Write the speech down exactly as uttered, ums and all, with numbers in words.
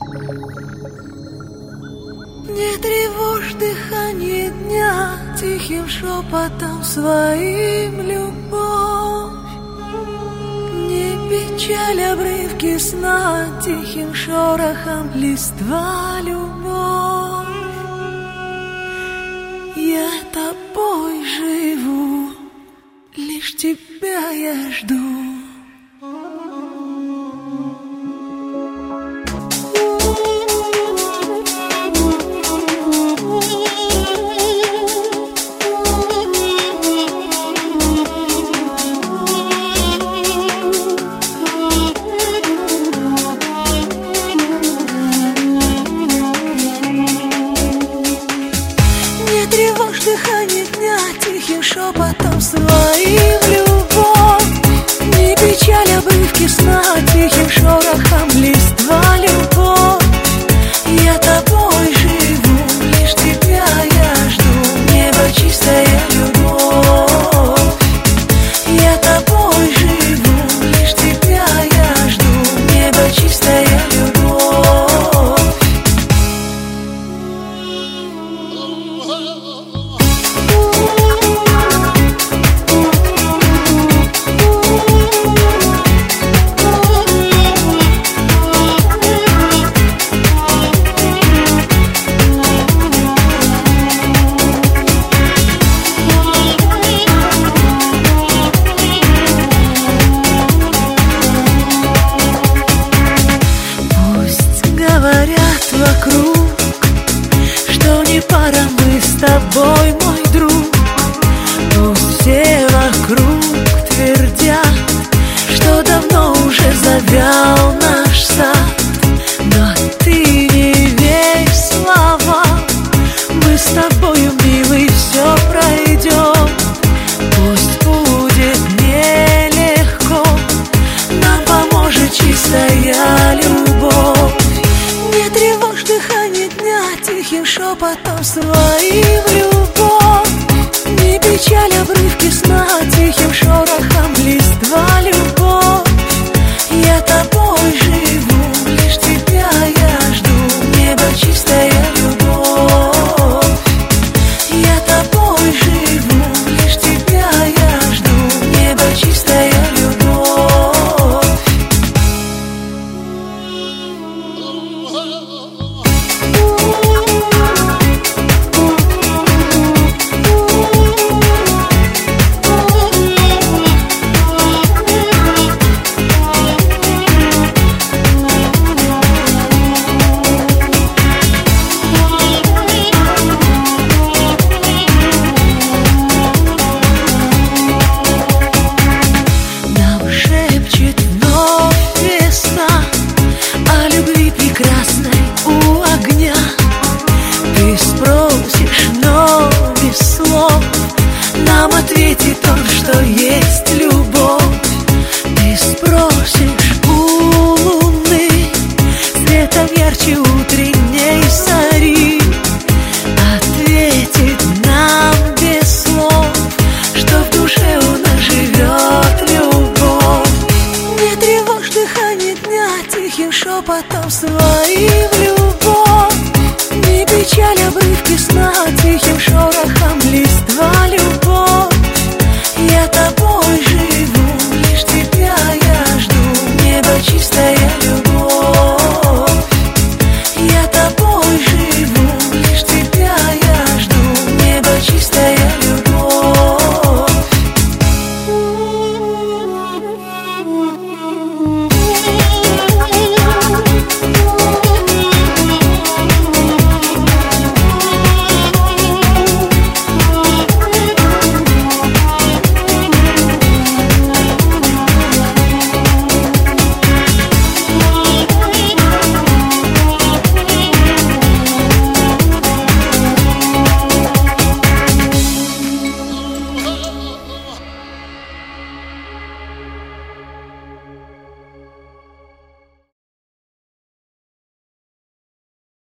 Не тревожь дыхание дня тихим шепотом своим, любовь. Не печаль обрывки сна тихим шорохом листва, любовь. Я тобой живу, лишь тебя я жду. Дыхание дня тихим шепотом своим, любовь. Не печаль обрывки сна тихим шорохом листва, любовь. Я тобой живу, лишь тебя я жду. Небо чистая любовь. Я тобой живу, лишь тебя я жду. Небо чистая любовь. Говорят вокруг, что не пара мы с тобой, мой друг. Пусть все вокруг твердят, что давно уже завял наш сад. Но ты не верь словам, мы с тобою, милый, все пройдем. Пусть будет нелегко, нам поможет чистая любовь. Не тревожь дыхание дня тихим шепотом своим, любовь. Не печаль обрывки сна тихим шорохом листва, любовь. Я тобой живу, лишь тебя я жду. Небо чистая любовь. Я тобой живу, лишь тебя я жду. Небо чистая любовь. Прекрасной у огня ты спросишь, но без слов нам ответит он, что есть любовь. Ты спросишь у луны, светом ярче утренней зари.